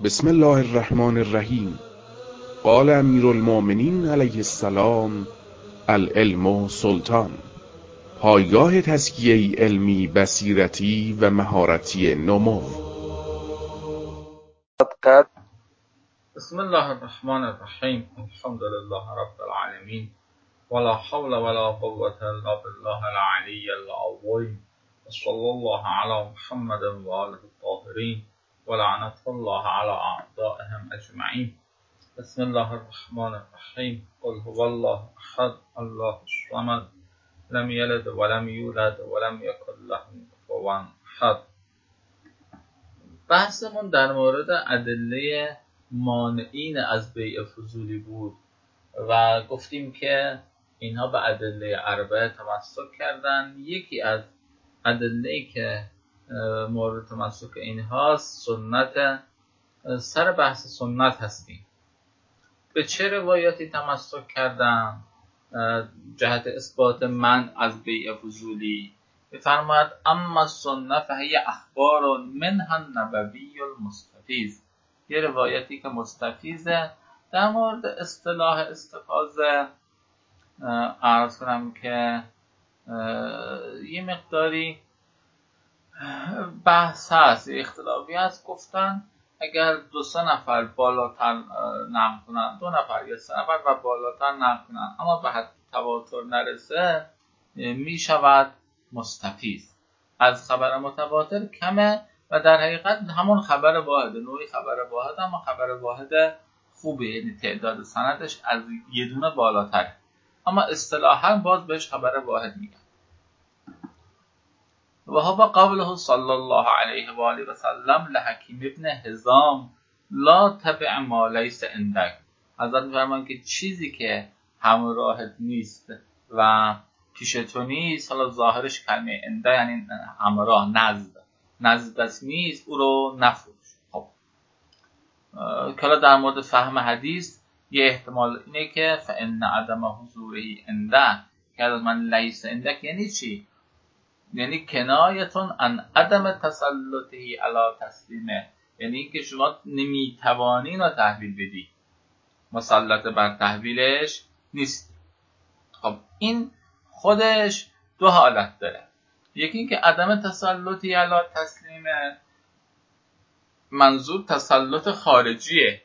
بسم الله الرحمن الرحیم. قال امیر المؤمنین علیه السلام: العلم سلطان. پایگاه تزکیه علمی، بصیرتی و مهارتی نمو. بسم الله الرحمن الرحیم. الحمد لله رب العالمین ولا حول ولا قوة الا بالله العلی العظیم وصلی الله علی محمد و آله الطاهرین ولعنة الله علی اعدائهم اجمعین. بسم الله الرحمن الرحیم. قل هو الله احد الله الصمد لم یلد ولم یولد ولم یکن له کفوا احد. بحثمون در مورد ادله مانعین از بیع فضولی بود و گفتیم که اینها به ادله اربعه تمسک کردن. یکی از ادله‌ای که مورد تمسک اینهاست سنت. سر بحث سنت هستیم. به چه روایاتی تمسک کردن جهت اثبات منع از بیع فضولی؟ بفرماید اما السنه فهی اخبار منها النبوی المستفیض. یه روایتی که مستفیضه در مورد اصطلاح استفاضه. عرض کنم که یه مقداری بحث هست، یه اختلافی هست. گفتن اگر 2-3 نفر بالاتر نقل کنن، 2 نفر یا 3 نفر و بالاتر نقل کنن اما به حد تواتر نرسه، می شود مستفیض. از خبر متواتر کمه و در حقیقت همون خبر واحده، نوعی خبر واحد، اما خبر واحد خوبه، یعنی تعداد سندش از یه دونه بالاتره، اما اصطلاحاً باز بهش خبر واحد میگن. و هو قوله صلی الله علیه و آله و سلم لحکیم ابن حزام لا تبع ما لیس عندک. حضرت می‌فرمایند که چیزی که همراهت نیست و پیش تو نیست، حالا ظاهرش کلمه عنده یعنی همراه، نزدت نیست، او رو نفروش. خب کلا در مورد فهم حدیث یه احتمال اینه که فان عدم حضوره عنده که من لیس عندک یعنی چی؟ یعنی کنایتون عن عدم تسلطه علی تسلیمه، یعنی اینکه شما نمیتوانی رو تحویل بدی، مسلط بر تحویلش نیست. خب این خودش 2 حالت داره. یکی این که عدم تسلطی علی تسلیمه، منظور تسلط خارجیه،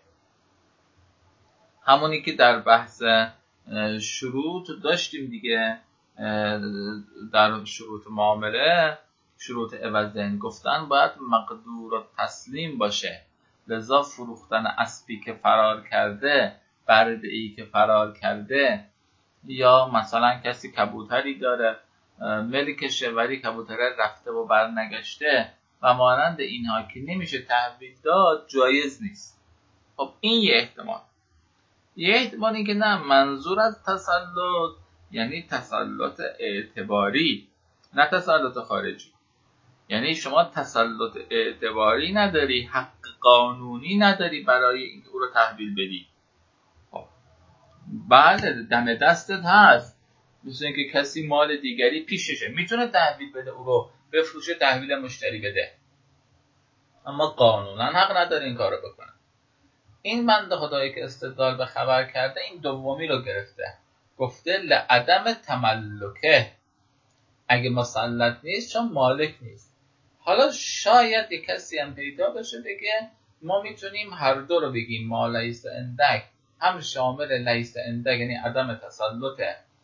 همونی که در بحث شروط داشتیم دیگه. در شروط معامله، شروط عوضین گفتن باید مقدور و تسلیم باشه. لذا فروختن اسبی که فرار کرده، برده‌ای که فرار کرده، یا مثلا کسی کبوتری داره ملکشه ولی کبوتره رفته و برنگشته و مانند اینها که نمیشه تحویل داد، جایز نیست. خب این یه احتمال. یه احتمال این که نه، منظور از تسلط یعنی تسلط اعتباری، نه تسلط خارجی. یعنی شما تسلط اعتباری نداری، حق قانونی نداری برای اینکه او رو تحویل بدی. خب بله، دم دستت هست، مثل اینکه کسی مال دیگری پیششه، میتونه تحویل بده، او رو بفروشه، تحویل مشتری بده، اما قانونا حق نداره این کارو بکنه. این بنده خدایی که استدلال به خبر کرده این دومی رو گرفته، گفته لعدم تملکه، اگه مسلط نیست چون مالک نیست. حالا شاید یک کسی هم پیدا بشه بگه ما میتونیم هر دو رو بگیم، ما لیس عندک هم شامل لیس عندک یعنی عدم تسلط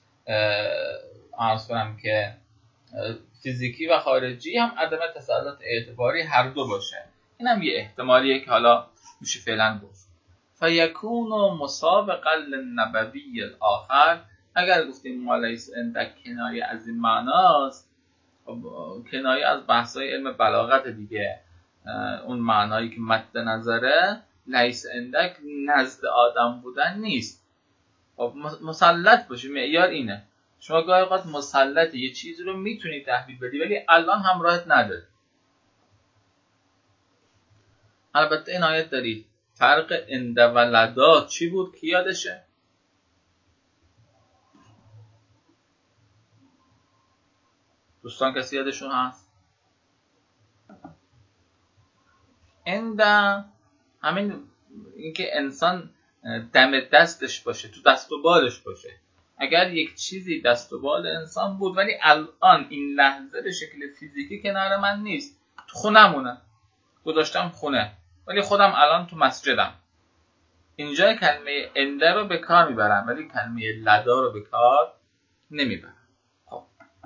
عرض کنم که فیزیکی و خارجی، هم عدم تسلط اعتباری، هر دو باشه. این هم یه احتمالیه که حالا میشه فعلا گفت. فیکون مسابقا للنبوی الاخر. اگر گفتیم ما لیس عندک کنایه از این معناست، کنایه از بحثای علم بلاغت دیگه، اون معنایی که مد نظره لیس عندک نزد آدم بودن نیست. مسلط باشه، معیار اینه. شما گاهی اوقات مسلط یه چیزی رو میتونی تحویل بدی ولی الان همراهت نداری. البته این آیت دارید فرق عند و لدا چی بود کی یادشه؟ دوستان کسی یادشون هست؟ عند همین اینکه انسان دم دستش باشه، تو دست و بالش باشه. اگر یک چیزی دست و بال انسان بود ولی الان این لحظه به شکل فیزیکی کنار من نیست، تو خونمونه، گذاشتم خونه، ولی خودم الان تو مسجدم، اینجا کلمه انده رو به کار میبرم ولی کلمه لدا رو به کار نمیبرم. خب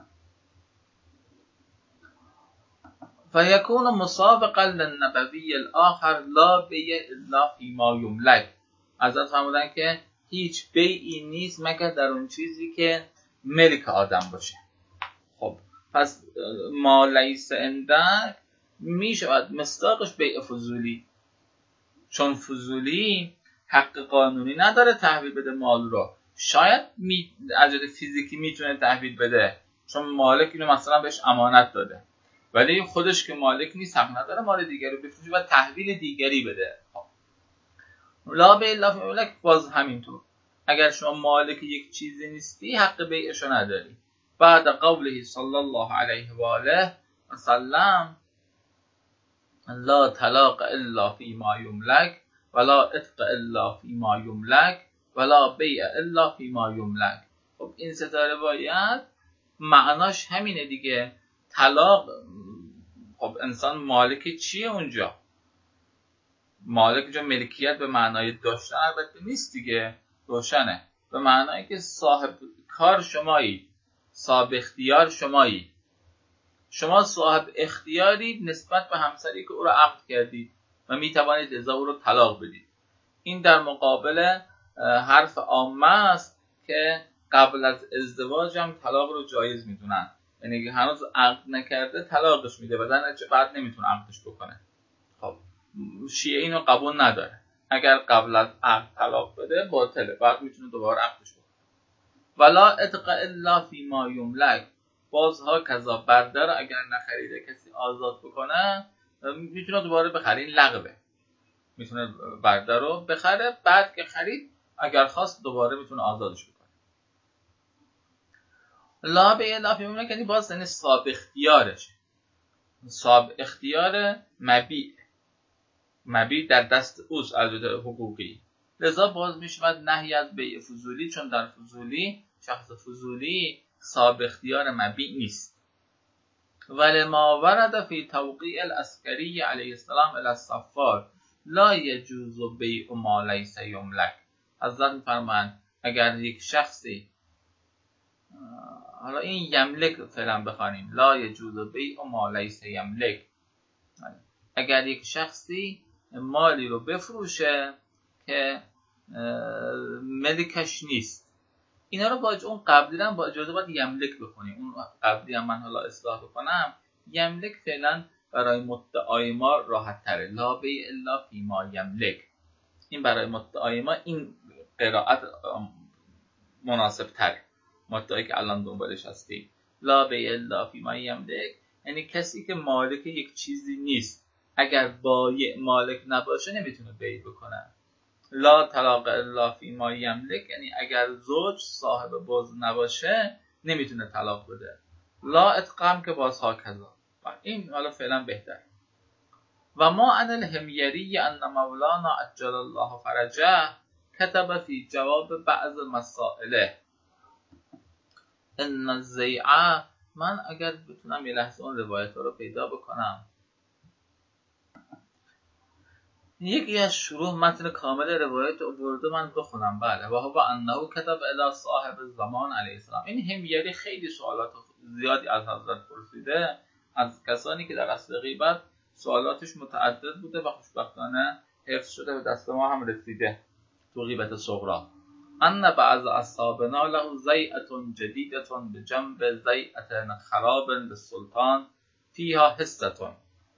فیکون مسابقا للنبوی الاخر لا بیع الا فیما یملک. حضرت فرمودن که هیچ بیعی نیست مگر در اون چیزی که ملک آدم باشه. خب پس ما لیس عندک میشود مصداقش بیع فضولی، چون فضولی حق قانونی نداره تحویل بده مال رو. شاید از جهت فیزیکی میتونه تحویل بده چون مالک اینو مثلا بهش امانت داده، ولی خودش که مالک نیست حق نداره مال دیگری رو بفروشه و تحویل دیگری بده. لا بیع الا فیما یملک باز همینطور، اگر شما مالک یک چیزی نیستی حق بیعشو نداری. بعد قوله صلی الله علیه و آله و سلم لا طلاق الا فیما یملک ولا عتق الا فیما یملک ولا بیع الا فیما یملک. خب این سه تا روایت معناش همینه دیگه. طلاق، خب انسان مالک چیه اونجا؟ مالک جا ملکیت به معنای داشتن البته نیست دیگه، روشنه، به معنایی که صاحب کار شمایید، صاحب اختیار شمایید. شما صاحب اختیارید نسبت به همسری که او را عقد کردید و می توانید لذا او را طلاق بدید. این در مقابل حرف عامه است که قبل از ازدواج هم طلاق رو جایز میدونن، یعنی که هنوز عقد نکرده طلاقش میده و در نتیجه بعد نمیتونه عقدش بکنه. خب شیعه اینو قبول نداره، اگر قبل از عقد طلاق بده باطله، بعد میتونه دوباره عقدش بکنه. ولا عتق الا فیما یملک، بازها کذا برده اگر نخریده کسی آزاد بکنه میتونه دوباره بخره، این لغوه، میتونه برده رو بخره، بعد که خرید اگر خواست دوباره میتونه آزادش بکنه. لا بیع الا فیما یملک یعنی باز یعنی صاحب اختیارشه، صاحب اختیار مبیع در دست اوست از جهت حقوقی، لذا باز میشود نهی از بیع فضولی، چون در فضولی شخص فضولی صاحب اختیار مبیع نیست. ولما ورد فی توقیع العسکری علیه السلام الی الصفار لا یجوز بیع ما لیس یملک. حضرت میفرمایند اگر یک شخصی، حالا این یملک فعلا بخوانیم، لا یجوز بیع ما لیس یملک، اگر یک شخصی مالی رو بفروشه که ملکش نیست، اینا رو با اون قبلی هم با اجازه باید یملک بخونیم. اون قبلی هم من حالا اصلاح بکنم، یملک فعلا برای مدعای ما راحت تره، لا بیع الا فیما یملک، این برای مدعای ما این قرائت مناسب تره، مدعایی که الان دنبالش هستیم. لا بیع الا فیما یملک یعنی کسی که مالک یک چیزی نیست، اگر بایع مالک نباشه نمیتونه بیع بکنه. لا طلاق الا فیما یملک یعنی اگر زوج صاحب باز نباشه نمیتونه طلاق بده. لا اتقام که بازها کذا، این حالا فعلا بهتر. و ما عن الحمیری ان مولانا عجل الله فرجه کتب فی جواب بعض مسائله ان الزیعه. من اگر بتونم یه لحظه اون روایت رو پیدا بکنم، یکی از شروع متن کامل روایت آورده من بخونم. بله و هو انه کتب الی صاحب الزمان علیه السلام. این حمیری خیلی سوالات زیادی از حضرت پرسیده، از کسانی که در اصل غیبت سوالاتش متعدد بوده و خوشبختانه حفظ شده و دست ما هم رسیده تو غیبت صغرا. ان بعض اصحابنا له زیعه جدیده بجنب زیعه خراب للسلطان فیها حصه.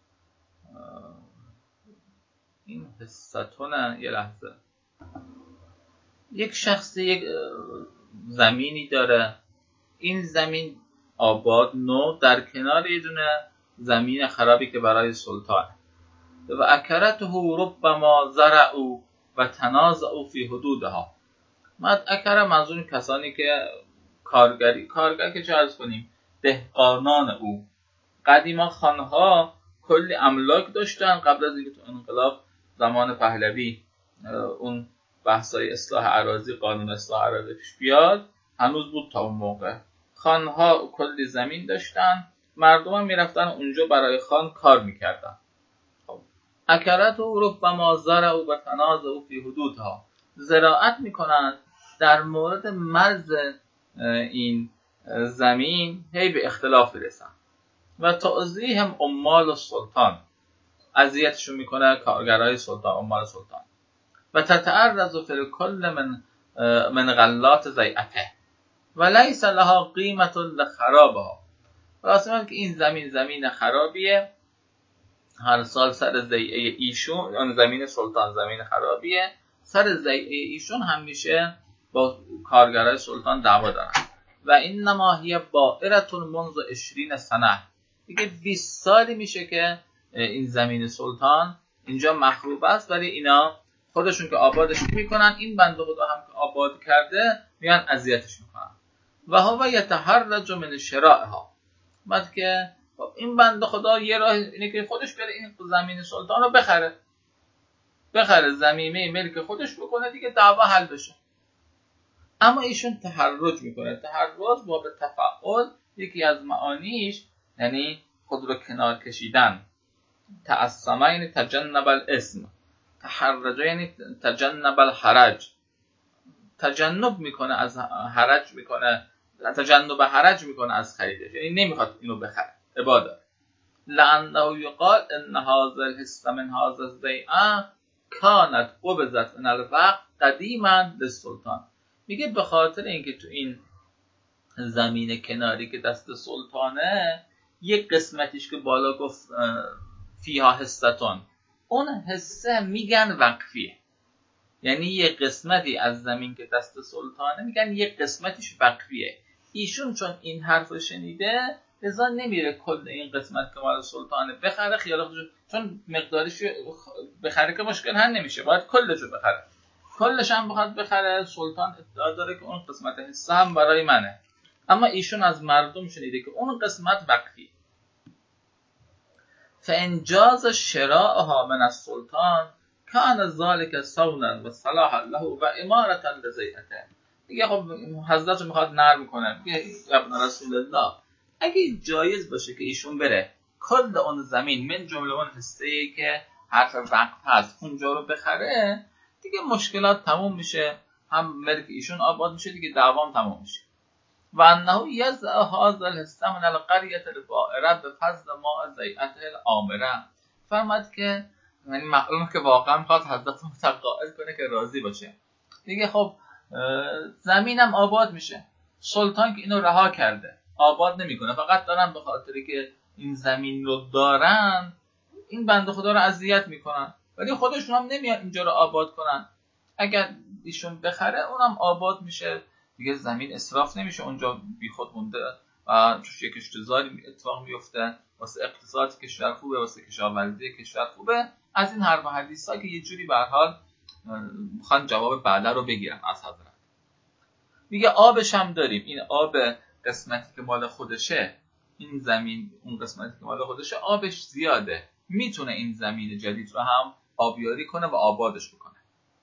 این حصتونه، یه لحظه، یک شخصی یک زمینی داره، این زمین آباد نو در کنار یه دونه زمین خرابی که برای سلطان و اکرته ربما زرعوا و تنازعوا فی حدودها. اکره منظور کسانی که کارگر که چه عرض کنیم دهقانان او. قدیما خانها کلی املاک داشتن قبل از اینکه تو انقلاب زمان پهلوی اون بحثای اصلاح اراضی، قانون اصلاح اراضی پیش بیاد، هنوز بود تا اون موقع. خانها کلی زمین داشتن، مردم هم میرفتن اونجا برای خان کار میکردن. اکلت و ربما زرع و تنازع و فی حدودها، زراعت میکنن در مورد مرز این زمین هی به اختلاف برسن. و تعزیهم عمال السلطان، اذیتشون میکنه کارگرای سلطان، عمال سلطان. و تتعرض فی کل من غلات ضیعته و لیس لها قیمت لخرابها. راستش که این زمین خرابیه، هر سال سر ضیعه ایشون، یعنی زمین سلطان زمین خرابیه، سر ضیعه ایشون همیشه با کارگرای سلطان دعوا دارن. و انما هی بائرة منذ 20 سنه، دیگه 20 سالی میشه که این زمین سلطان اینجا مخروب است، ولی اینا خودشون که آبادش میکنن، این بنده خدا هم که آباد کرده میان اذیتش میکنن. و هو یتحرج من شرائها، بعد که این بنده خدا یه راه اینه که خودش بره این زمین سلطان رو بخره زمینه ملک خودش بکنه، دیگه دعوا حل بشه. اما ایشون تحرج میکنه. تحرج با به تفعل یکی از معانیش یعنی خود رو کنار کشیدن. تعصمه یعنی تجنب الاسم، تحرج یعنی تجنب الحرج، تجنب میکنه از حرج، میکنه تجنب حرج میکنه از خریدش، یعنی نمیخواد اینو بخره. عبادت لانه یقال ان هذا الحس من هذا الضیعه کانت قبضت من الوقت قدیما للسلطان. میگه به خاطر اینکه تو این زمین کناری که دست سلطانه، یک قسمتیش که بالا گفت فیها حصتون، اون حصه میگن وقفیه، یعنی یک قسمتی از زمین که دست سلطانه میگن یک قسمتیش وقفیه. ایشون چون این حرف شنیده لذا نمیره کل این قسمت که مال سلطانه بخره، خیال خودش، چون مقدارش بخره که مشکل حل نمیشه، باید کلشو بخره. کلش هم بخواد بخره، سلطان ادعا داره که اون قسمت حصه هم برای منه، اما ایشون از مردم شنیده که اون قسمت وقفی. فانجاز شراءها من السلطان کان ذلك صونا و صلاحا له و امارة لضیعته. دیگه خب حضرت میخواد نرم کنه، میگه ابن رسول الله اگه جایز باشه که ایشون بره کل اون زمین من جمله اون حصه‌ای که حرف وقف هست اونجا رو بخره، دیگه مشکلات تموم میشه، هم ملک ایشون آباد میشه، دیگه دعوام تموم میشه. و انه یزع هذا الحس من القريه البائره بفضل ما ضیعته الامره. فرمود که یعنی معلومه که واقعا میخواد حضرت متقاعد کنه که راضی باشه. دیگه خب زمینم آباد میشه، سلطان که اینو رها کرده آباد نمیکنه، فقط دارن به خاطری که این زمین رو دارن این بنده خدا رو اذیت میکنن، ولی خودشون هم نمیان اینجا رو آباد کنن. اگر ایشون بخره اونم آباد میشه، دیگه زمین اسراف نمیشه اونجا بی خود مونده و توش یک اشتزاری اتفاق میفته، واسه اقتصاد کشور خوبه، واسه کشاورزی کشور خوبه. از این حرف و حدیثا که یه جوری به هر حال میخوان جواب بعده رو بگیرن از حضرت. میگه آبش هم داریم، این آب قسمتی که مال خودشه، این زمین اون قسمتی که مال خودشه آبش زیاده، میتونه این زمین جدید رو هم آبیاری کنه و آبادش بکنه.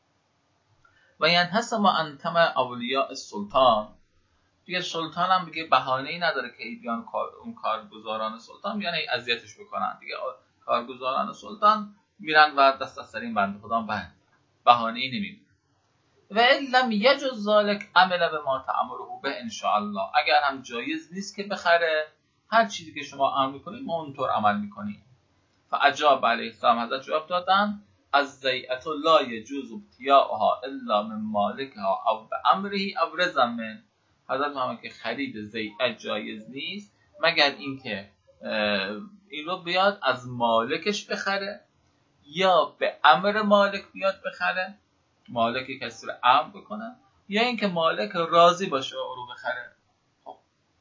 و ینحسم انتم اولیاء السلطان، دیگه سلطان هم دیگه بهانه‌ای نداره که بیان اون کارگزاران سلطان بیان اذیتش بکنن، دیگه کارگزاران سلطان میرن و دست از سر این بنده خدا بهانه‌ای نمیبینن. و لم یجوز ذلک عمل به ما تأمره به ان شاء الله، اگر هم جایز نیست که بخره، هر چیزی که شما امر میکنید ما اونطور عمل میکنیم. فاجاب علیه السلام، حضرت جواب دادن از ضیعت لا یجوز ابتیاعها الا من مالکها او بامره او رضا من. حضرت فرمودن که خرید ضیعت جایز نیست مگر اینکه این رو بیاد از مالکش بخره یا به امر مالک بیاد بخره، مالک کسی رو امر بکنه، یا اینکه مالک راضی باشه و رو بخره. خب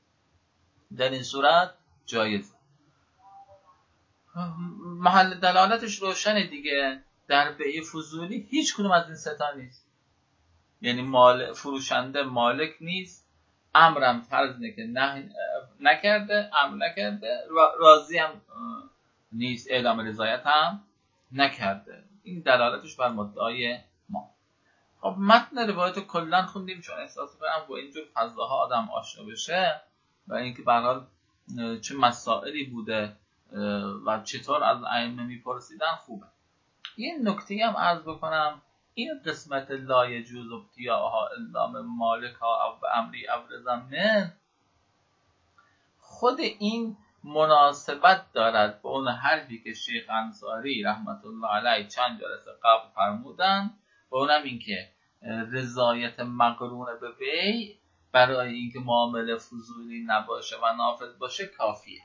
در این صورت جایز. محل دلالتش روشنه دیگه، در بیع فضولی هیچ کدوم از این ستا نیست، یعنی فروشنده مالک نیست، امرم فرض که نکرده، امر نکرده، راضی هم نیست، اعلام رضایت هم نکرده. این دلالتش بر مدعای ما. خب متن روایت رو کلا خوندیم چون احساس می‌کنم با اینجور فضاها آدم آشنا بشه و اینکه به هر حال چه مسائلی بوده و چطور از ائمه میپرسیدن خوبه. یه نکته هم عرض بکنم، این قسمت لا یجوز ابتیاعها الا من مالکها او امری او رضا، خود این مناسبت دارد به اون حرفی که شیخ انصاری رحمت الله علیه چند جلسه قبل فرمودن، و اونم این که رضایت مقرون به بیع برای اینکه معامله فضولی نباشه و نافذ باشه کافیه.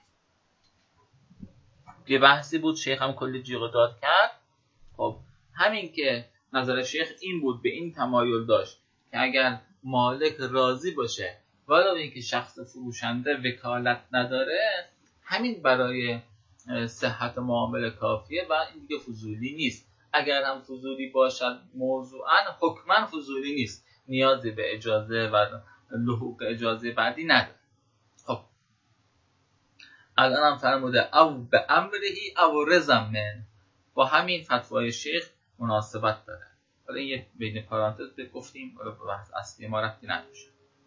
یه بحثی بود شیخ هم کلی جیغ و داد کرد. خب همین که نظر شیخ این بود، به این تمایل داشت که اگر مالک راضی باشه ولو اینکه شخص فروشنده وکالت نداره، همین برای صحت معامله کافیه و این دیگه فضولی نیست. اگر هم فضولی باشد موضوعاً حکماً فضولی نیست، نیازی به اجازه و لحوق اجازه بعدی نداره. خب الان هم فرموده او به امرهی او رزمن، با همین فتوای شیخ مناسبت داره. حالا این بین پرانتز گفتیم، حالا به بحث اصلی ما رفتی نداشت.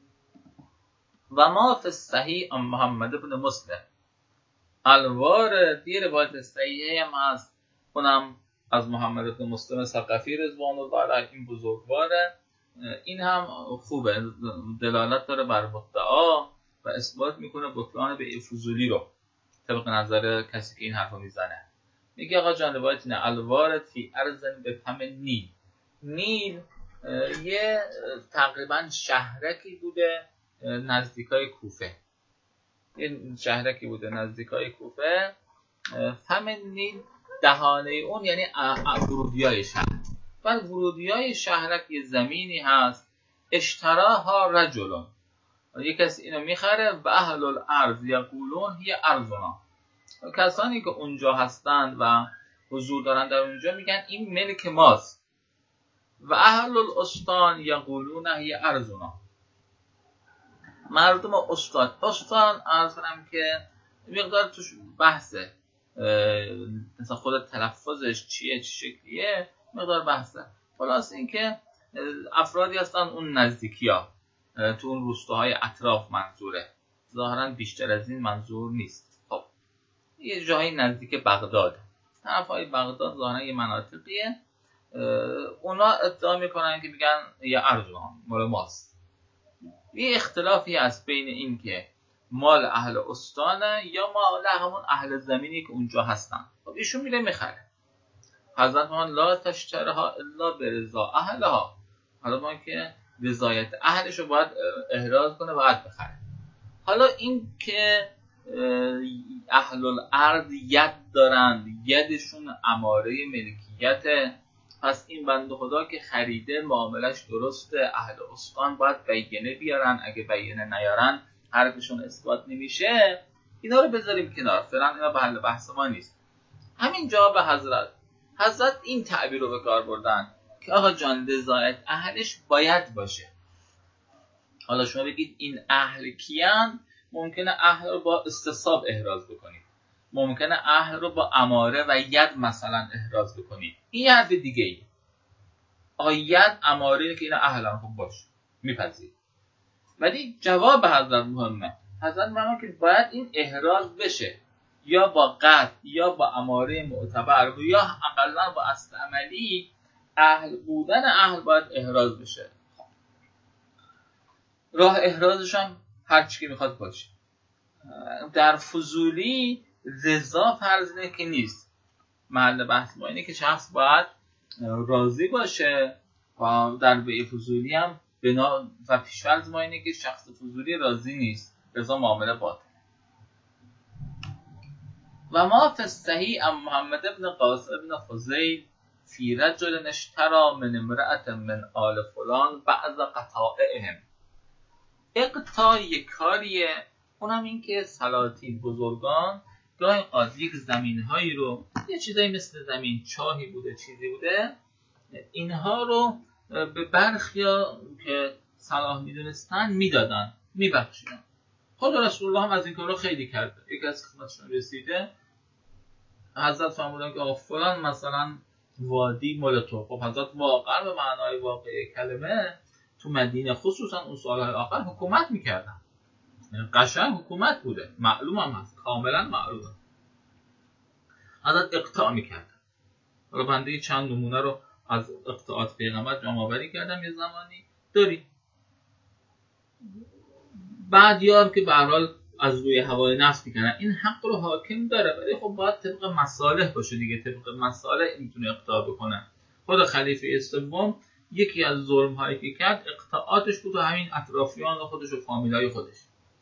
و ما فی الصحیح ام محمد بن مسلم الوارد، یه روایت صحیحه هم هست، اونم از محمد بن مسلم ثقفی رضوان الله علیه، این بزرگواره. این هم خوبه، دلالت داره بر مدعا و اثبات میکنه بطلان به فضولی رو طبق نظر کسی که این حرفو میزنه. میگه آقا جان روایت اینه الوارد فی ارض به فم نیل. نیل یه تقریبا شهرکی بوده نزدیکای کوفه، این شهرکی بوده نزدیکای کوفه. فم نیل دهانه اون یعنی ورودیای شهر. بعد ورودیای شهرک یه زمینی هست، اشتراها رجلون، یک کسی اینو میخره و اهل الارض یقولون هی ارضنا، کسانی که اونجا هستند و حضور دارن در اونجا میگن این ملک ماست. و اهل الاستان یقولون هی ارضنا، مردم استان عرض کنم که مقدار توش بحثه، مثلا خود تلفظش چیه چه شکلیه مقدار بحثه. خلاص این که افرادی هستن اون نزدیکیا تو اون روستاهای اطراف منظوره، ظاهرا بیشتر از این منظور نیست. خب یه جایی نزدیک بغداد، طرفای بغداد ظاهرا یه مناطقیه. اونا ادعا میکنن که میگن یه ارزوان مال ماست. یه اختلافی هست بین این که مال اهل استانه یا مال همون اهل زمینی که اونجا هستن. خب ایشون میره میخره. حضرت من لا تشترها الا برضا اهلها، حالا ما که رضایت اهلش رو باید احراز کنه باید بخره. حالا این که اهل الارض ید دارند، یدشون اماره ملکیته، پس این بنده خدا که خریده معاملش درسته، اهل استان باید بینه بیارن، اگه بینه نیارن حرفشون اثبات نمیشه. اینا رو بذاریم کنار، فعلا اینا به حل بحث ما نیست. همین جا به حضرت این تعبیر رو به کار بردن که آقا جان رضایت اهلش باید باشه. حالا شما بگید این اهل کیان؟ ممکنه اهل رو با استصحاب احراز بکنید، ممکنه اهل رو با اماره و ید مثلا احراز بکنید، این حرف دیگه ای. آقا ید اماره که اینا اهلن، خوب باشه میپذیر، ولی جواب حضرت مهمه. حضرت مهمه که باید این احراز بشه یا با قطع یا با اماره معتبر یا اقلا با اصل عملی. اهل بودن اهل باید احراز بشه. راه احرازش هم هر چی که میخواد باشه. در فضولی رضا فرض اینه که نیست. محل بحث ما اینه که شخص باید راضی باشه و در بیع فضولی هم بنا و پیش‌فرض ما اینه که شخص فضولی راضی نیست، رضا معامله باطل. و ما فی الصحیح ام محمد بن قاسم بن خزیل فی رجل اشتری من امرأة من آل فلان بعض قطائعهم. اقطاع یک کاریه، اونم این که سلاطین بزرگان گاهی قاضی یک زمین‌هایی رو، یه چیزایی مثل زمین چاهی بوده چیزی بوده، اینها رو به برخیا که صلاح میدونستن میدادن، میبخشیدن. خود رسول الله هم از این کارو خیلی کرده. یکی از خدمتشون رسیده، حضرت فرمودن که آقا فلان مثلا وادی مال تو. خب حضرت واقعا به معنای واقعی کلمه تو مدینه خصوصا اون سالهای آخر حکومت میکردن، قشنگ حکومت بوده، معلوم هم هست، کاملا معلومه. حضرت اقطاع میکردن. حالا بنده چند نمونه رو از اقطاعات پیغمبر جمع آوری کردم یه زمانی داریم. بعد یار که به هر حال از روی هوای نفس میکنن، این حق رو حاکم داره، ولی خب باید طبق مصالح باشه دیگه، طبق مصالح میتونه اقطاع بکنه. خود خلیفه سوم یکی از ظلم هایی که کرد اقطاعاتش بود و همین اطرافیان خودش و فامیلای خودش.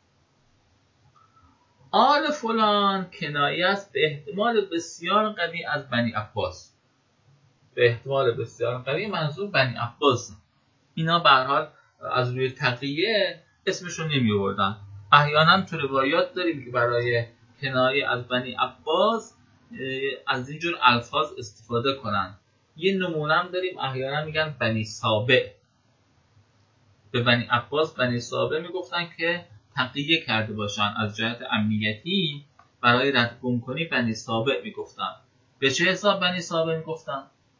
آل فلان کنایه است به احتمال بسیار قوی از بنی عباس. به احتمال بسیار قوی منظور بنی عباس. اینا به هر حال از روی تقیه اسمشون نمی آوردن. احیانا تو روایات داریم که برای کنایه از بنی عباس از اینجور الفاظ استفاده کنن. یه نمونه هم داریم احیانا میگن بنی سابع. به بنی عباس بنی سابع میگفتن که تقیه کرده باشن از جهت امنیتی، برای رد گم کنی بنی سابع میگفتن. به چه حساب بنی سابع میگفتن؟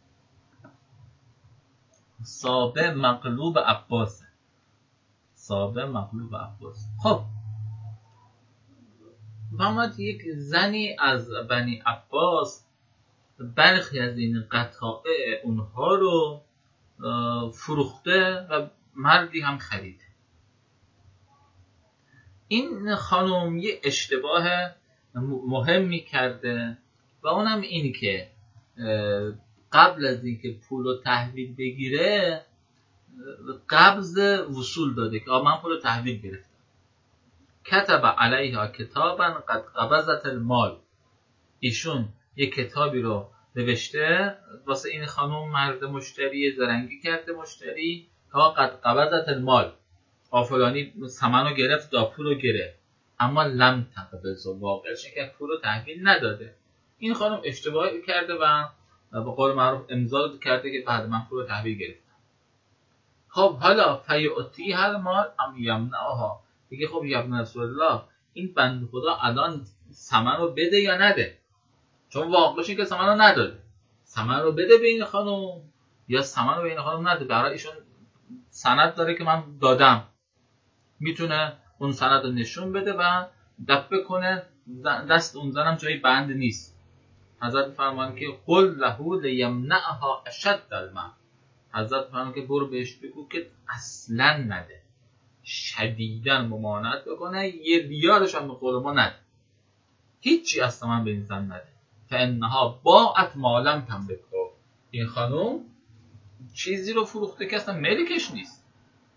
سابع مغلوب عباسه. سابع مغلوب عباس. خب محمد یک زنی از بنی عباس برخی از این قطائع اونها رو فروخته و مردی هم خریده. این خانم یه اشتباه مهمی کرده و اونم این که قبل از اینکه پول رو تحویل بگیره قبض وصول داده که من پول رو تحویل گرفتم. کتب علیها کتابا قد قبضت المال. ایشون یک کتابی رو نوشته واسه این خانم مرد مشتری، زرنگی کرده مشتری تا قد قبضت المال، فلانی ثمن رو گرفت، دا پول رو گرفت، اما لم تقبض، واقعش که پول رو تحویل نداده. این خانم اشتباهی کرده و به قول معروف امضا کرده که بعد من پول رو تحویل گرفتم. خب حالا فیعطی هر مال ام یمنعها، دیگه خب یا ابن رسول الله این بنده خدا الان ثمن رو بده یا نده؟ چون واقعش که ثمن رو نداده. ثمن رو بده به این خانم یا ثمن رو به این خانم نده. برای ایشون سند داره که من دادم، میتونه اون سند رو نشون بده و دفع کنه، دست اون زنم جایی بند نیست. حضرت فرمان که قل له لیمنعها اشد المنع. حضرت فرمان که برو بهش بگو که اصلا نده، شدیداً ممانعت بکنه، یه ریالش هم به قول ما نده، هیچی اصلا من به این زن نده. فانها باعت ما لم تملک. این خانم چیزی رو فروخته که اصلا ملکش نیست.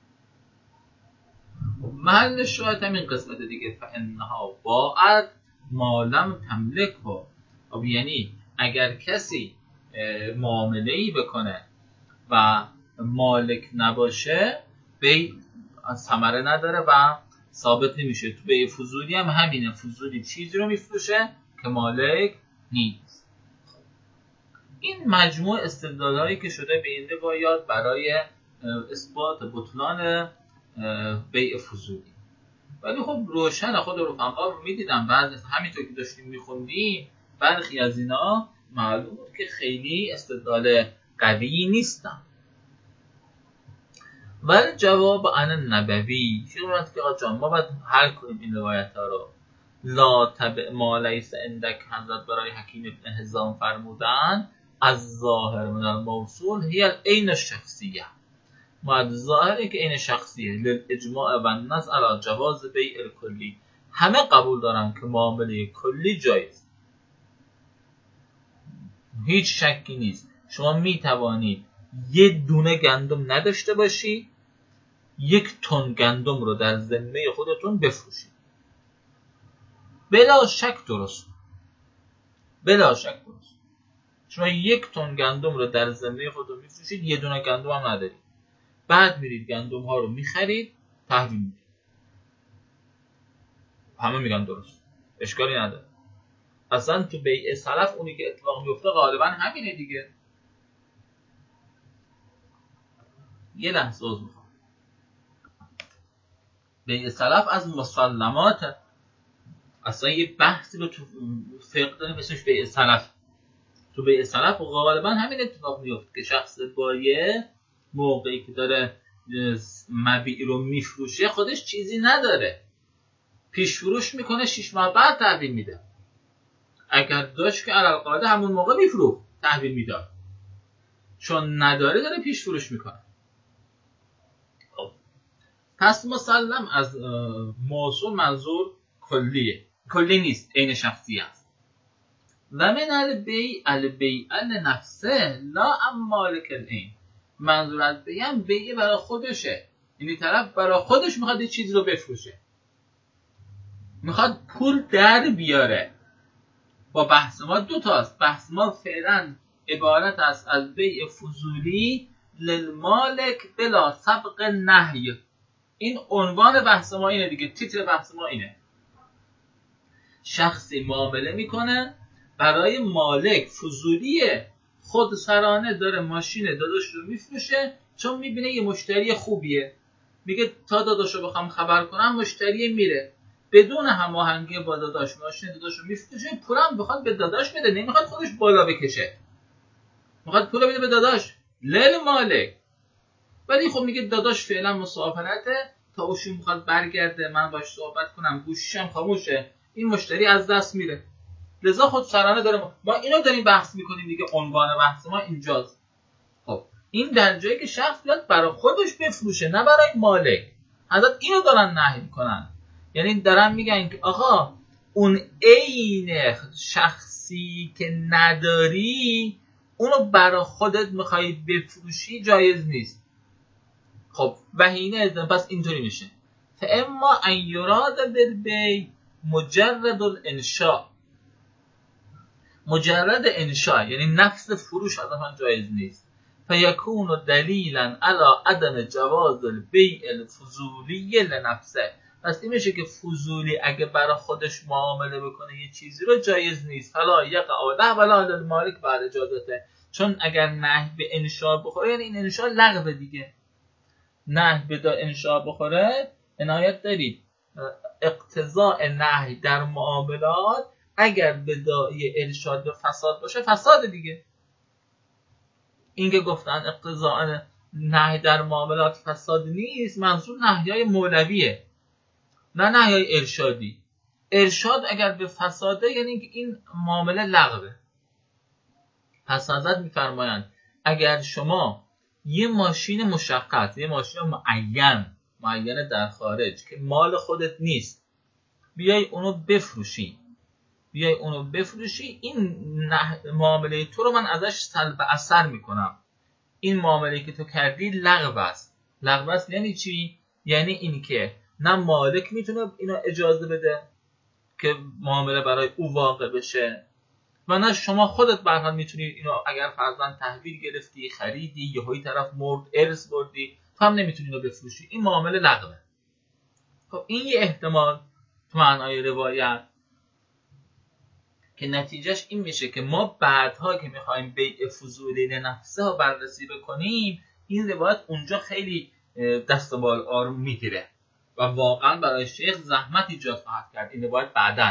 محل شاید همین قسمت دیگه، فانها باعت ما لم تملک. خب یعنی اگر کسی معامله‌ای بکنه و مالک نباشه بیع ثمره نداره و ثابت نمیشه. تو بیع فضولی هم همینه، فضولی چیزی رو میفروشه که مالک نیست. این مجموع استدلالایی که شده به این روایات برای اثبات بطلان بیع فضولی. ولی خب روشن خود رفقا رو میدیدم بعد همینطور که داشتیم میخوندیم برخی از اینا معلوم بود که خیلی استدلال قوی نیستن. ولی جواب عن النبوی شروعات که آقا جان ما باید حل کنیم این روایت ها رو. لا تبع ما لیس عندک، حضرت برای حکیم ابن حزام فرمودن از ظاهر من الموصول هی العین الشخصیه. باید ظاهره که عین شخصیه للاجماع و النص علی جواز بیع الکلی. همه قبول دارن که معامله کلی جایز، هیچ شکی نیست. شما می توانید یه دونه گندم نداشته باشی، 1 تن گندم رو در ذمه خودتون بفروشید، بلا شک درست. بلا شک درست. شما 1 تن گندم رو در ذمه خودتون میفروشید، یه دونه گندم هم ندارید، بعد میرید گندم ها رو میخرید تحویل میدید. همه میگن درست، اشکالی نداره. اصلا تو بیع سلف اونی که اتفاق میفته غالبا همینه دیگه. یه لحظه عذر میخوام. بیع سلف از مسلمات، اصلا یه بحثی رو تو فقه داریم اسمش بیع سلف. تو بیع سلف غالبا همین اتفاق میفته که شخص بایع موقعی که داره مبیع رو میفروشه خودش چیزی نداره، پیش فروش میکنه، 6 ماه بعد تحویل میده. اگر داشت که علاقاده همون موقع میفروخت تحویل میداد، چون نداره داره پیش فروش میکنه. خب پس مسلم از موصول منظور کلی نیست، عین شخصی است. و من البیع لنفسه لا ام مالک العین. منظور از بیع بیع برای خودشه، یعنی طرف برای خودش میخواد یه چیزی رو بفروشه، میخواد پول در بیاره. با بحث ما دو تاست. بحث ما فعلا عبارت است از بیع فضولی للمالک بلا سبق نهی. این عنوان بحث ما اینه دیگه، تیتر بحث ما اینه. شخصی معامله میکنه برای مالک، فضولیه، خودسرانه داره ماشین داداش رو میفروشه چون میبینه یه مشتری خوبیه، میگه تا داداش رو بخوام خبر کنم مشتری میره، بدون هماهنگی با داداش ماشین داداش رو میفروشه، پولم بخواد به داداش بده، نمیخواد خودش بالا بکشه، میخواد پول بده به داداش لیل مالک. ولی خب میگه داداش فعلا مسافرته، تا اوشون میخواد برگرده من باش صحبت کنم، گوشیشم خاموشه، این مشتری از دست میره. لذا خود سرانه داره ما اینو داریم بحث میکنیم دیگه، عنوان بحث ما اینجاست. خب این در جایی که شخص بیاد برای خودش بفروشه نه برای مالک، حضرت اینو دارن نهی میکنن. یعنی دارن میگن که آقا اون عین شخصی که نداری اونو برای خودت میخوای بفروشی جایز نیست. خب وهینه پس اینطوری میشه. فاما ان یراد بالبیع مجرد الانشاء. مجرد انشاء یعنی نفس فروش اصلا جایز نیست. فیکون دلیلا علی عدم جواز البیع الفضولی لنفسه. پس این میشه که فضولی اگه برای خودش معامله بکنه یه چیزی رو جایز نیست. فلا یقع له ولا للمالک بعد اجازته. چون اگر نهی به انشاء بخوره یعنی این انشاء لغو دیگه. نهی به انشاء بخوره، عنایت دارید اقتضاء نهی در معاملات اگر به داعی ارشاد و فساد باشه فساد دیگه. این که گفتن اقتضاء نهی در معاملات فساد نیست، منظور نهیای مولویه نه نهیای ارشادی. ارشاد اگر به فساده یعنی که این معامله لغوه. پس حضرت میفرمایند اگر شما یه ماشین مشخص، یه ماشین معین در خارج که مال خودت نیست بیای اونو بفروشی، این معامله تو رو من ازش سلب اثر میکنم. این معامله که تو کردی لغو است. لغو است یعنی چی؟ یعنی این که نه مالک میتونه اینو اجازه بده که معامله برای او واقع بشه و نه شما خودت به هر حال میتونی اینو، اگر فرضاً تحویل گرفتی، خریدی، یهویی طرف مرد، ارث بردی، تو هم نمیتونی اینو بفروشی. این معامله لغوه. خب این یه احتمال تو معنای روایت که نتیجهش این میشه که ما بعدها که میخوایم بیع فضولی لنفسه ها بررسی بکنیم، این روایت اونجا خیلی دست و بال آروم میگیره و واقعا برای شیخ زحمت ایجاد خواهد کرد. این روایت بعداً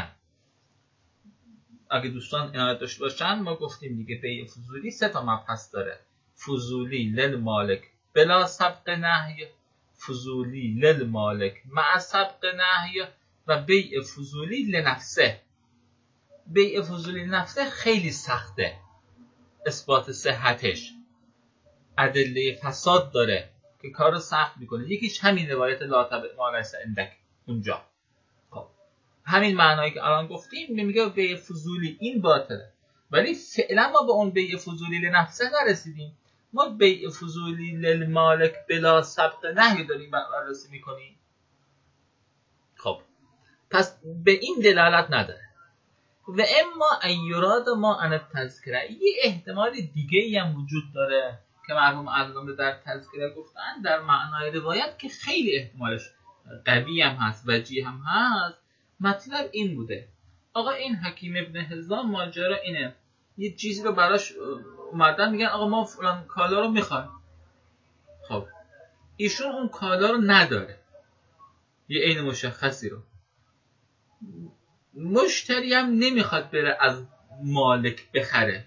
اگه دوستان عنایت داشته باشن ما گفتیم دیگه بیع فضولی 3 تا مبحث داره: فضولی للمالک بلا سبق نهی، فضولی للمالک مع سبق نهی و بیع فضولی لنفسه. بیع فضولی لنفسه خیلی سخته اثبات صحتش، ادله فساد داره که کارو سخت میکنه. یکیش همین روایت لا تبع ما لیس عندک اونجا. خب همین معنایی که الان گفتیم میگه بیع فضولی این باطله، ولی فعلا ما به اون بیع فضولی لنفسه نرسیدیم. ما بیع فضولی للمالک بلا سبق نهی داریم بررسی میکنیم. خب پس به این دلالت نداره. و اما ایراد ما ان تذکره، یه احتمال دیگه ای هم وجود داره که مرحوم علامه در تذکره گفتن در معنای روایت که خیلی احتمالش قوی هم هست، وجیه هم هست. مطلب این بوده آقا این حکیم ابن حزام ماجرا اینه، یه چیزی رو براش اومدن میگن آقا ما فلان کالا رو میخوایم. خب ایشون اون کالا رو نداره، یه عین مشخصی رو، مشتری هم نمیخواد بره از مالک بخره،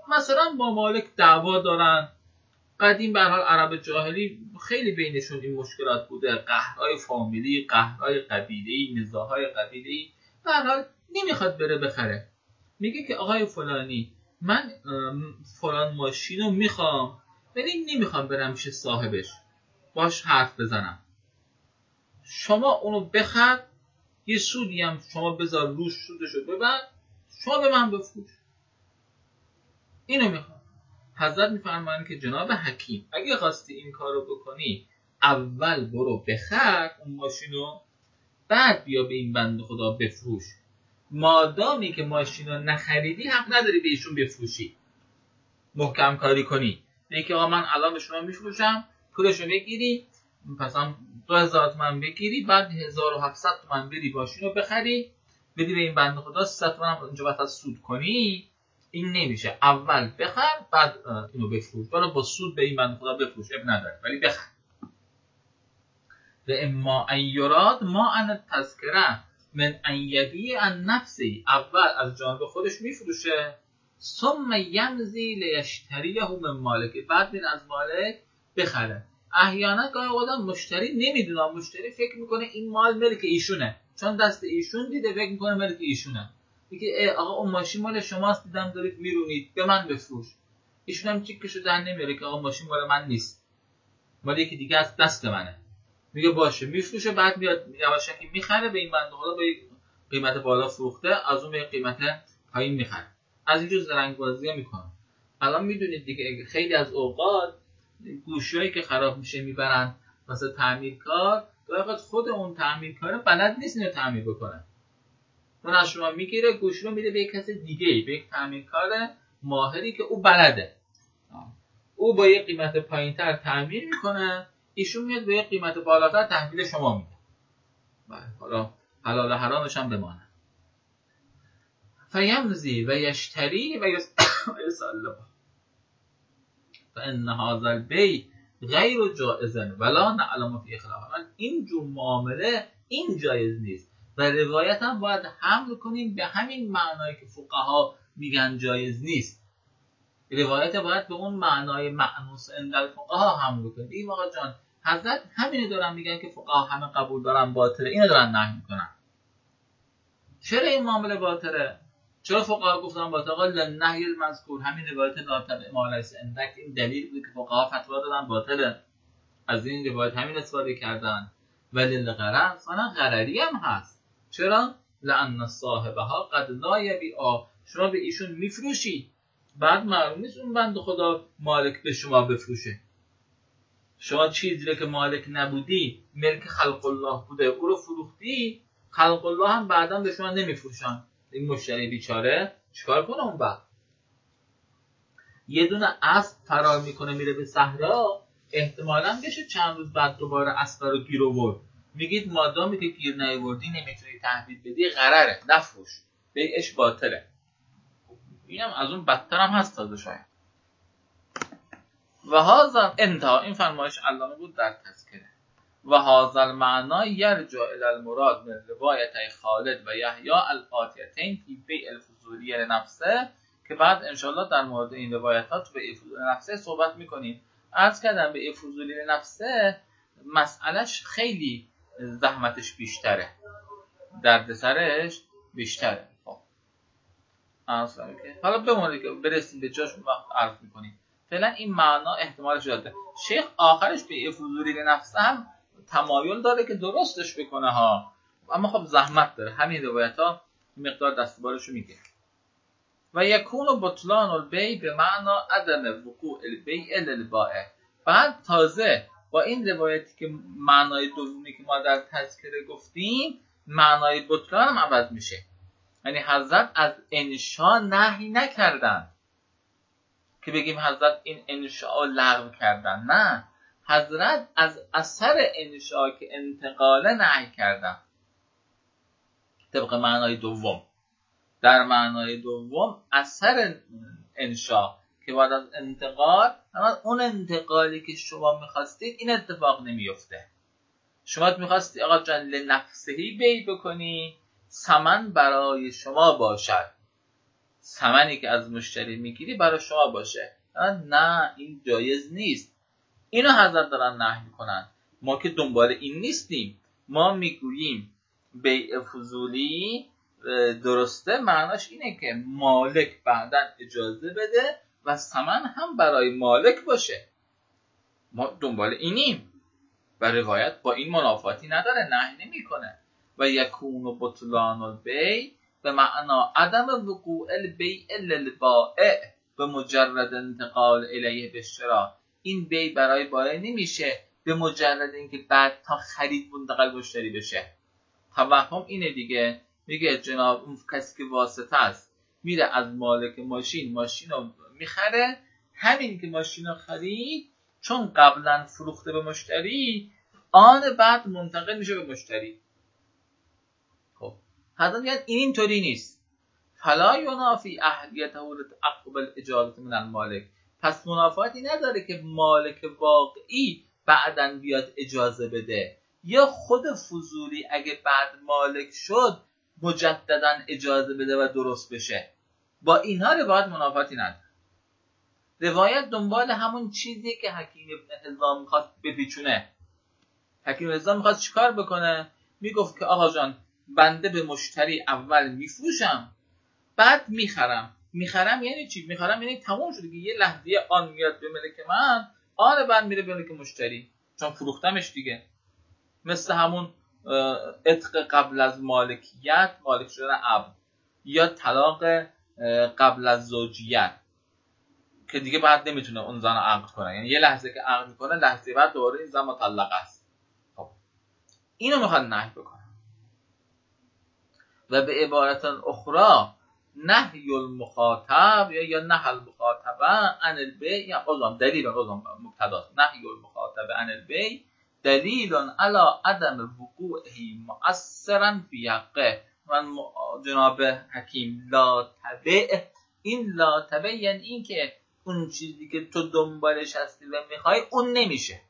مثلا با مالک دعوا دارن. قدیم به هر حال عرب جاهلی خیلی بینشون این مشکلات بوده، قهرهای فامیلی، قهرهای قبیله‌ای، نزاعهای قبیله‌ای. به هر حال نمیخواد بره بخره، میگه که آقای فلانی من فلان ماشین رو میخوام ولی نمیخوام برم پیش صاحبش باش حرف بزنم، شما اونو بخر، یه سودی هم شما بذار روش، سودشو ببر، شما به من بفروش. اینو میخوام. حضرت میفرمایند که جناب حکیم اگه خواستی این کارو بکنی اول برو بخر اون ماشینو، بعد بیا به این بنده خدا بفروش. مادامی که ماشینو نخریدی حق نداری به ایشون بفروشی، محکم کاری کنی. یکی آقا من الان به شما میفروشم، پولشو بگیری، مثلا 2000 تومان بگیری، بعد 1700 تومان بری ماشینو بخری بدی به این بنده خدا، 300 تومان هم اونجا واسه سود کنی. این نمیشه. اول بخر بعد اینو بفروش. برو با سود به این بنده خدا بفروش، اب نداره، ولی بخر. و اما ایراد ما ان تذکره من ان یبیع عن نفسی، اول از جانب خودش میفروشه، ثم یمضی لیشتریه من مالک، بعد میره از مالک بخره. احیانا گاهی آدم مشتری نمیدونه، مشتری فکر میکنه این مال ملک ایشونه، چون دست ایشون دیده فکر میکنه ملک ایشونه. میگه آقا اون ماشین مال شماست، دیدم دارید میرونید، به من بفروش. ایشون هم چیکشو در نمیاره که آقا ماشین مال من نیست، مال یکی دیگه از دست منه. میگه باشه، میفروشه، بعد میاد یواشکی میخره، به این بنده خدا با قیمت بالا فروخته، از اون به قیمت پایین میخره. از اینجور زرنگ‌بازی‌ها میکنه. الان میدونید دیگه خیلی از اوقات گوشیایی که خراب میشه میبرن واسه تعمیرکار، واقعا خود اون تعمیرکار بلد نیست اینو تعمیر بکنه. اون از شما میگیره گوشی رو میده به یک کس دیگه، به یک تعمیرکار ماهری که او بلده. او با یه قیمت پایینتر تعمیر میکنه، ایشون میاد به یه قیمت بالاتر تحویل شما میده. حالا حلال و حرامش هم بمانه. فیمضی و یشتری و یسلم فان هذا البیع غیر جائز ولا نعلم فی خلاف. این جور معامله این جایز نیست و روایت هم باید حمل کنیم به همین معنایی که فقها میگن جایز نیست. روایت باید به اون معنای مأنوس عند الفقها حمل کنیم. این آقا جان حضرت همینو دارن میگن که فقها همه قبول دارن باطله، اینو دارن نهی میکنن. چرا این معامله باطله؟ چرا فقها گفتن باطله؟ قال للنهی المذکور، همین روایت ناتبع ما لیس عندک این دلیل بود که فقها فتوا دادن باطله، از این روایت همین استفاده کردن. ولی للغرض انا غرری هم هست. چرا؟ لان صاحبها قد لا یبیع، شما به ایشون میفروشی، بعد معلوم نیست اون بنده خدا مالک به شما بفروشه. شما چیزی که مالک نبودی، ملک خلق الله بوده، او رو فروختی، خلق الله هم بعدا به شما نمیفروشن. این مشتری بیچاره چیکار کنه اون وقت؟ یه دونه اسب فرار میکنه میره به صحرا، احتمالاً بشه چند روز بعد دوباره اسب رو گیر آورد. میگید مادامی که گیر نیاوردی نمیتونی تحویل بدی، غرره، نفروش، بیعش باطله. اینم از اون بدتر هم هست تازه شاید. و هذا انتها، این فرمایش علامه بود در تذکره. و هذا المعنى یرجع الی المراد من روایت خالد و یحیی الآتیتین فی بیع الفضولی لنفسه، که بعد انشاءالله در مورد این روایتات تو بیع فضولی لنفسه صحبت میکنیم. عرض کردم بیع فضولی لنفسه مسئلهش خیلی زحمتش بیشتره، دردسرش بیشتره. خب حالا بمونه که برسیم به جاش وقت عرض میکنیم. فعلا این معنا احتمالش داده. شیخ آخرش به فضولی نفس هم تمایل داره که درستش بکنه ها، اما خب زحمت داره. همین روایت ها مقدار دستبارشو میگه. و یکون بطلان البیع به معنا عدم وقوع البیع للبائع. بعد تازه با این روایتی که معنای دومی که ما در تذکره گفتیم، معنای بطلان هم عوض میشه. یعنی حضرت از انشاء نهی نکردن که بگیم حضرت این انشاء لغو کردن، نه، حضرت از اثر انشاء که انتقاله نهی کردن. طبق معنای دوم، در معنای دوم اثر انشاء که بعد از انتقال، اون انتقالی که شما میخواستید این اتفاق نمیفته. شما میخواستی آقا جان لنفسهی بیع بکنی، ثمن برای شما باشد، ثمنی که از مشتری میگیری برای شما باشه. نه، این جایز نیست. اینو حضرت دارن نهی میکنن. ما که دنبال این نیستیم. ما میگوییم بیع فضولی درسته، معناش اینه که مالک بعداً اجازه بده و ثمن هم برای مالک باشه. ما دنبال اینیم و روایت با این منافاتی نداره، نهی نمیکنه. و یکون بطلان البیع به معنا عدم وقوع البیع للبائع به مجرد انتقال الیه بالشراء. این بیع برای بائع نمیشه به مجرد اینکه بعد تا خرید منتقل مشتری بشه. توهم اینه دیگه، میگه جناب اون کسی که واسطه است میره از مالک ماشین رو میخره، همین که ماشین رو خرید چون قبلا فروخته به مشتری، آن بعد منتقل میشه به مشتری. خب حالا میگن اینطوری نیست. فلا ینافی اهلیته لتعقب الاجازه من المالک. پس منافاتی نداره که مالک واقعی بعداً بیاد اجازه بده، یا خود فضولی اگه بعد مالک شد مجددا اجازه بده و درست بشه. با اینها روایت منافاتی نداره. روایت دنبال همون چیزیه که حکیم ابن حزام میخواست بپیچونه. حکیم حزام میخواست چیکار بکنه؟ میگفت که آقا جان، بنده به مشتری اول میفروشم بعد میخرم یعنی چی؟ میخرم یعنی تموم شده، یه لحظه آن میاد به ملک من، آن بعد میره به ملک مشتری، چون فروختمش دیگه. مثل همون عتق قبل از مالکیت، مالک شدن عبد، یا طلاق قبل از زوجیت که دیگه بعد نمیتونه اون زن رو عقد کنه، یعنی یه لحظه که عقد میکنه لحظه بعد دوباره این زن مطلقه است. خب اینو میخواد نهی بکنه. و به عبارت اخرى نهی المخاطب یا نهی المخاطبه عن البیع، یا دلیل مبتدا نهی المخاطبه عن البیع دلیل علی عدم وقوعه مؤثرا فی حقه. من جناب حکیم لا تبع، این لا تبع یعنی این که اون چیزی که تو دنبالش هستی و میخوای اون نمیشه،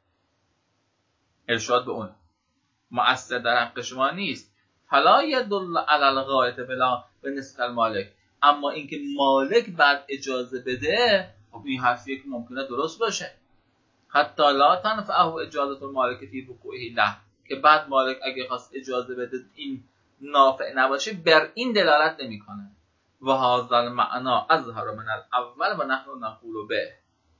ارشاد به اون مؤثر در حق شما نیست. فلا یدل علی الغایه بلا به نسبت المالک. اما اینکه مالک بعد اجازه بده، خب این حرفیه که ممکنه درست باشه. حتی لا تنفعه اجازه المالک فی وقوعه له، که بعد مالک اگه خواست اجازه بده این نافع نباشه، بر این دلالت نمیکنه. و هذا المعنى اظهر من الاول و نحن نقول به.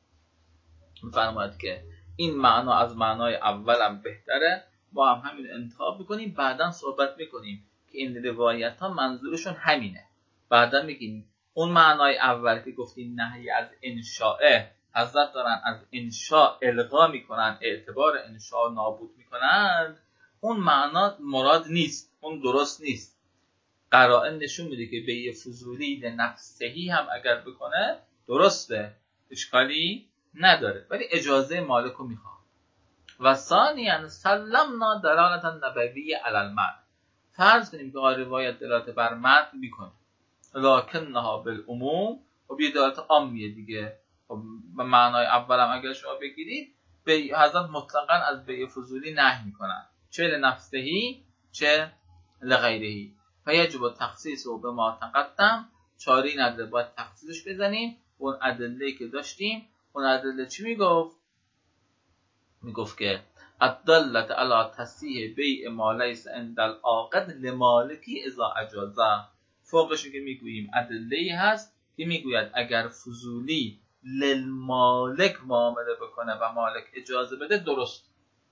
میفرماید که این معنا از معنای اولم بهتره، با هم همین انتخاب میکنیم، بعدا صحبت میکنیم که این روایت ها منظورشون همینه. بعدا میگیم اون معنای اول که گفتیم نهی از انشاء، حضرت دارن از انشاء الغا میکنن، اعتبار انشاء نابود میکنن، اون معنا مراد نیست، اون درست نیست. قرائن نشون میده که بیع فضولی لنفسهی هم اگر بکنه درسته، اشکالی نداره، ولی اجازه مالک رو میخواد. و ثانیاً سلمنا دلالت النبوی علی المنع. فرض کنیم که روایت دلالت بر منع میکنه، لکنها بالعموم، و به دلالت عامیه دیگه. و معنای اولم اگر شما بگیرید، به حضرت مطلقاً از بیع فضولی نهی میکنن، چه لنفسهی چه لغیرهی. فیجب تخصیص و به ما تقدم، چاری نداره باید تخصیصش بزنیم. اون ادله که داشتیم، اون ادله چی میگفت؟ میگفت که الدالة علی تصحیح بیع ما لیس عند العاقد لمالکی اذا اجازه. فوقش که میگوییم ادله هست که میگوید اگر فضولی للمالک معامله بکنه و مالک اجازه بده درست.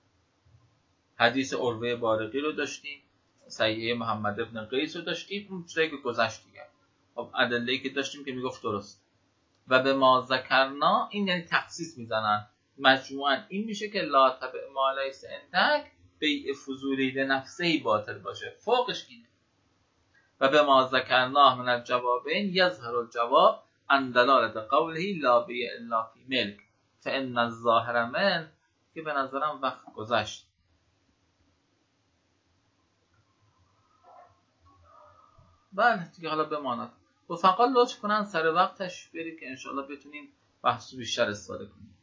حدیث عروه بارقی رو داشتیم، صحیحه محمد ابن قیس رو داشتیم، اون چیزایی که گذشت دیگه. خب ادله‌ای که داشتیم که میگفت درست. و به ما ذکرنا، این یعنی تخصیص میزنن، مجموعاً این میشه که لا تبع ما لیس عندک بیع فضولی لنفسه باطل باشه. فوقش اینه و به ما ذکرنا من الجوابین یظهر الجواب عن دلالت قوله لا بیع الا فی ملک فان الظاهر من، که به نظرم وقت گذشت. بله دیگه حالا بماند. رفقا لطف کنن سر وقت تشریف بیارید که انشاءالله بتونیم بحث بیشتر استفاده کنیم.